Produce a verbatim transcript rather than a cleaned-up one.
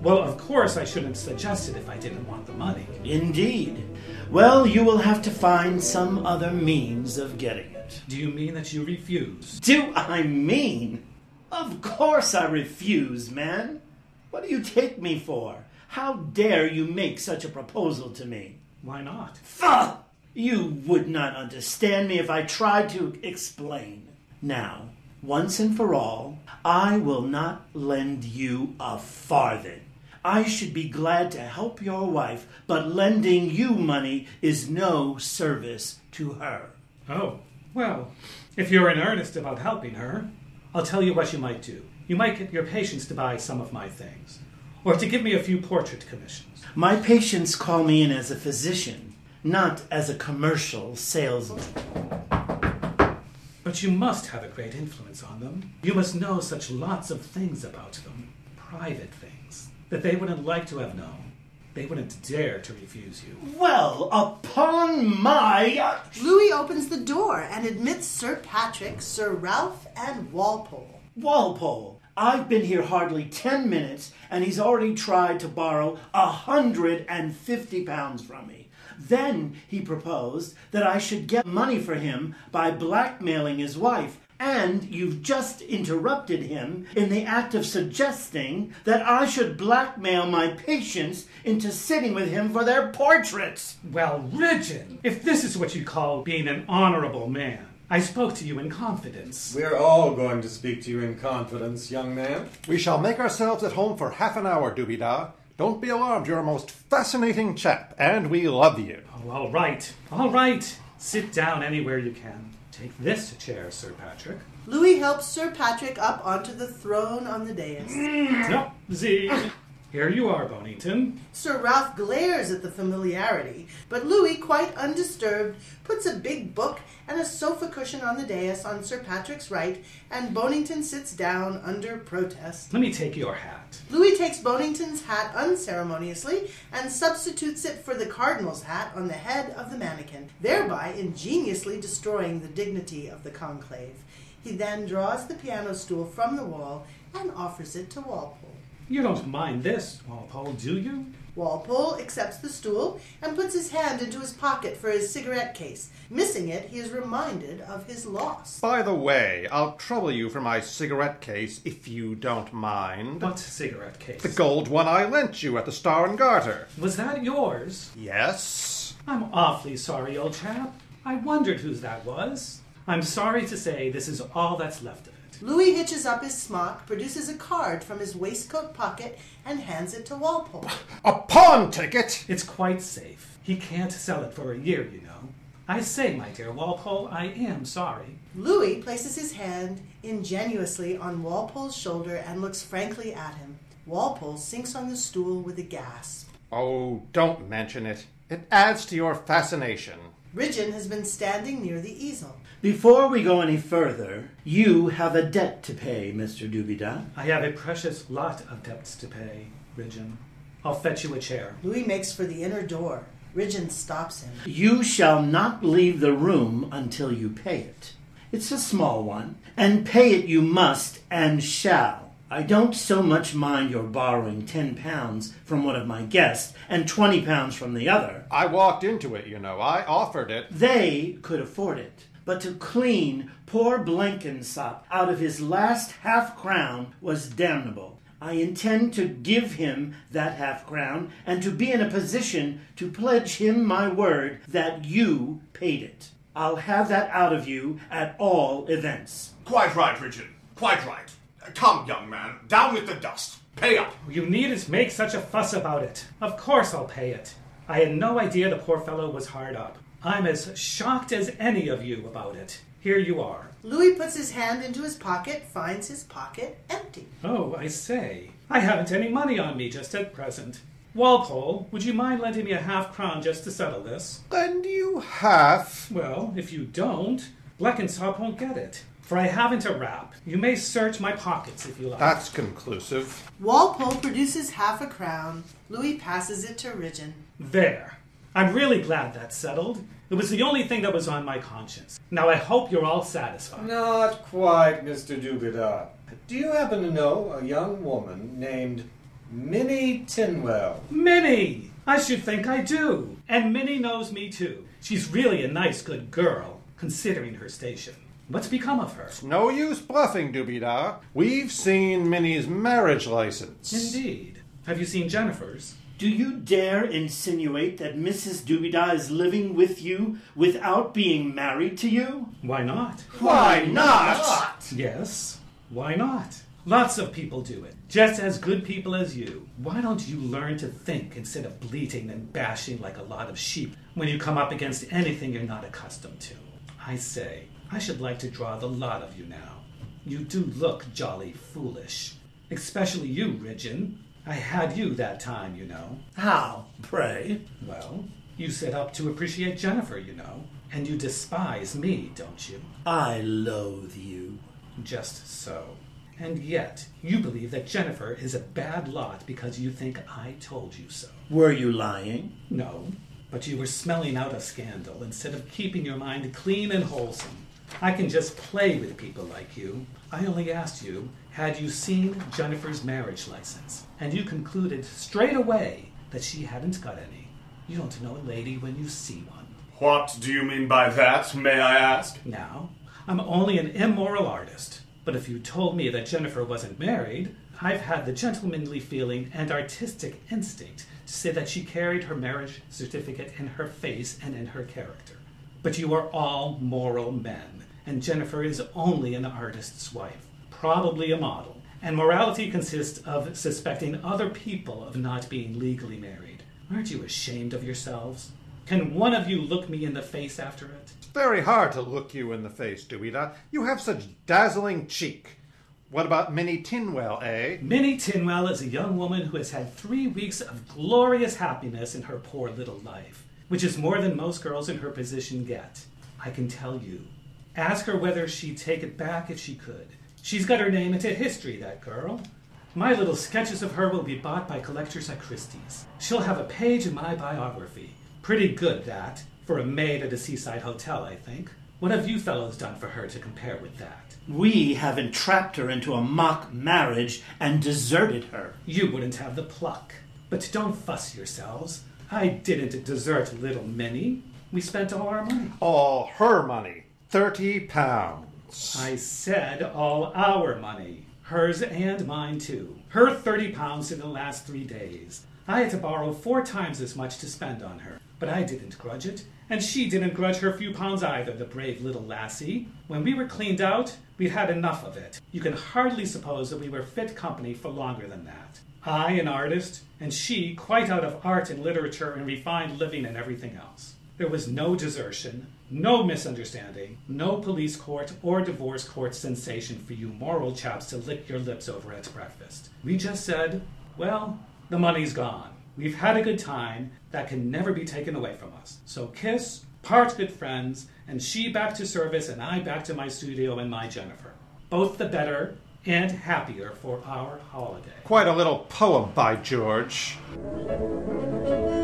Well, of course I shouldn't suggest it if I didn't want the money. Indeed. Well, you will have to find some other means of getting it. Do you mean that you refuse? Do I mean? Of course I refuse, man. What do you take me for? How dare you make such a proposal to me? Why not? Pho! You would not understand me if I tried to explain. Now, once and for all, I will not lend you a farthing. I should be glad to help your wife, but lending you money is no service to her. Oh, well, if you're in earnest about helping her, I'll tell you what you might do. You might get your patients to buy some of my things, or to give me a few portrait commissions. My patients call me in as a physician, not as a commercial salesman. But you must have a great influence on them. You must know such lots of things about them, private things, that they wouldn't like to have known. They wouldn't dare to refuse you. Well, upon my... Uh... Louis opens the door and admits Sir Patrick, Sir Ralph, and Walpole. Walpole, I've been here hardly ten minutes, and he's already tried to borrow a hundred and fifty pounds from me. Then he proposed that I should get money for him by blackmailing his wife, and you've just interrupted him in the act of suggesting that I should blackmail my patients into sitting with him for their portraits. Well, Ridgeon, if this is what you call being an honorable man, I spoke to you in confidence. We're all going to speak to you in confidence, young man. We shall make ourselves at home for half an hour, Dooby-Da. Don't be alarmed, you're a most fascinating chap, and we love you. Oh, all right, all right. Sit down anywhere you can. Take this chair, Sir Patrick. Louis helps Sir Patrick up onto the throne on the dais. No, Z. Here you are, Bonington. Sir Ralph glares at the familiarity, but Louis, quite undisturbed, puts a big book and a sofa cushion on the dais on Sir Patrick's right, and Bonington sits down under protest. Let me take your hat. Louis takes Bonington's hat unceremoniously and substitutes it for the cardinal's hat on the head of the mannequin, thereby ingeniously destroying the dignity of the conclave. He then draws the piano stool from the wall and offers it to Walpole. You don't mind this, Walpole, do you? Walpole accepts the stool and puts his hand into his pocket for his cigarette case. Missing it, he is reminded of his loss. By the way, I'll trouble you for my cigarette case, if you don't mind. What cigarette case? The gold one I lent you at the Star and Garter. Was that yours? Yes. I'm awfully sorry, old chap. I wondered whose that was. I'm sorry to say this is all that's left of it. Louis hitches up his smock, produces a card from his waistcoat pocket, and hands it to Walpole. A pawn ticket? It's quite safe. He can't sell it for a year, you know. I say, my dear Walpole, I am sorry. Louis places his hand ingenuously on Walpole's shoulder and looks frankly at him. Walpole sinks on the stool with a gasp. Oh, don't mention it. It adds to your fascination. Ridgeon has been standing near the easel. Before we go any further, you have a debt to pay, Mister Dooby-Da. I have a precious lot of debts to pay, Ridgeon. I'll fetch you a chair. Louis makes for the inner door. Ridgeon stops him. You shall not leave the room until you pay it. It's a small one, and pay it you must and shall. I don't so much mind your borrowing ten pounds from one of my guests and twenty pounds from the other. I walked into it, you know. I offered it. They could afford it. But to clean poor Blenkinsop out of his last half-crown was damnable. I intend to give him that half-crown and to be in a position to pledge him my word that you paid it. I'll have that out of you at all events. Quite right, Richard. Quite right. Come, young man, down with the dust. Pay up. You needn't make such a fuss about it. Of course I'll pay it. I had no idea the poor fellow was hard up. I'm as shocked as any of you about it. Here you are. Louis puts his hand into his pocket, finds his pocket empty. Oh, I say. I haven't any money on me just at present. Walpole, would you mind lending me a half-crown just to settle this? Lend you half? Well, if you don't, Blenkinsop won't get it. For I haven't a rap. You may search my pockets if you like. That's conclusive. Walpole produces half a crown. Louis passes it to Ridgeon. There. I'm really glad that's settled. It was the only thing that was on my conscience. Now I hope you're all satisfied. Not quite, Mister Dooby-Da. Do you happen to know a young woman named Minnie Tinwell. Minnie! I should think I do. And Minnie knows me too. She's really a nice, good girl, considering her station. What's become of her? No use bluffing, Doobie-Da. We've seen Minnie's marriage license. Indeed. Have you seen Jennifer's? Do you dare insinuate that Missus Doobie-Da is living with you without being married to you? Why not? Why not? Yes, why not? Lots of people do it, just as good people as you. Why don't you learn to think instead of bleating and bashing like a lot of sheep when you come up against anything you're not accustomed to? I say, I should like to draw the lot of you now. You do look jolly foolish. Especially you, Ridgeon. I had you that time, you know. How, pray? Well, you set up to appreciate Jennifer, you know. And you despise me, don't you? I loathe you. Just so. And yet, you believe that Jennifer is a bad lot because you think I told you so. Were you lying? No, but you were smelling out a scandal instead of keeping your mind clean and wholesome. I can just play with people like you. I only asked you, had you seen Jennifer's marriage license? And you concluded straight away that she hadn't got any. You don't know a lady when you see one. What do you mean by that, may I ask? Now, I'm only an immoral artist. But if you told me that Jennifer wasn't married, I've had the gentlemanly feeling and artistic instinct to say that she carried her marriage certificate in her face and in her character. But you are all moral men, and Jennifer is only an artist's wife, probably a model. And morality consists of suspecting other people of not being legally married. Aren't you ashamed of yourselves? Can one of you look me in the face after it? It's very hard to look you in the face, Doobie-Da. You have such dazzling cheek. What about Minnie Tinwell, eh? Minnie Tinwell is a young woman who has had three weeks of glorious happiness in her poor little life, which is more than most girls in her position get. I can tell you. Ask her whether she'd take it back if she could. She's got her name into history, that girl. My little sketches of her will be bought by collectors at Christie's. She'll have a page in my biography. Pretty good, that, for a maid at a seaside hotel, I think. What have you fellows done for her to compare with that? We have entrapped her into a mock marriage and deserted her. You wouldn't have the pluck. But don't fuss yourselves. I didn't desert little Minnie. We spent all our money. All her money. Thirty pounds. I said all our money. Hers and mine, too. Her thirty pounds in the last three days. I had to borrow four times as much to spend on her. But I didn't grudge it. And she didn't grudge her few pounds either, the brave little lassie. When we were cleaned out, we'd had enough of it. You can hardly suppose that we were fit company for longer than that. I, an artist, and she, quite out of art and literature and refined living and everything else. There was no desertion, no misunderstanding, no police court or divorce court sensation for you moral chaps to lick your lips over at breakfast. We just said, well, the money's gone. We've had a good time that can never be taken away from us. So kiss, part good friends, and she back to service and I back to my studio and my Jennifer. Both the better and happier for our holiday. Quite a little poem, by George.